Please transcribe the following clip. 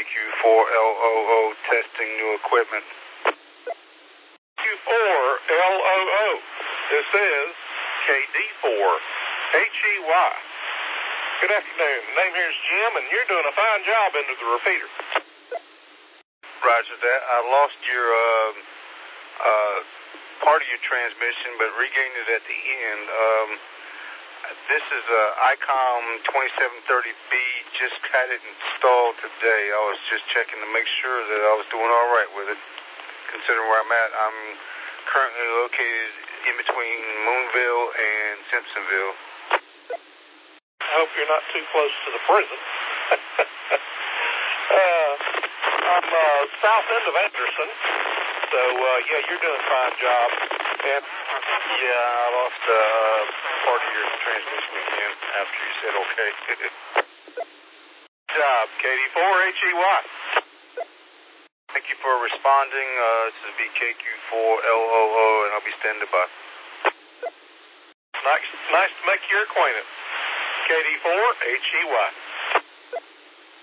KQ4LOO testing new equipment. KQ4LOO. This is KD4HEY. Good afternoon. Name here is Jim, and you're doing a fine job into the repeater. Roger that. I lost your part of your transmission, but regained it at the end. This is ICOM 2730B. Just had it installed today. I was just checking to make sure that I was doing all right with it. Considering where I'm at, I'm currently located in between Moonville and Simpsonville. I hope you're not too close to the prison. I'm south end of Anderson, so yeah, you're doing a fine job. And yeah, I lost part of your transmission again after you said okay. Job, KD4HEY. Thank you for responding. This is BKQ4LOO, and I'll be standing by. Nice to make your acquaintance. KD4HEY.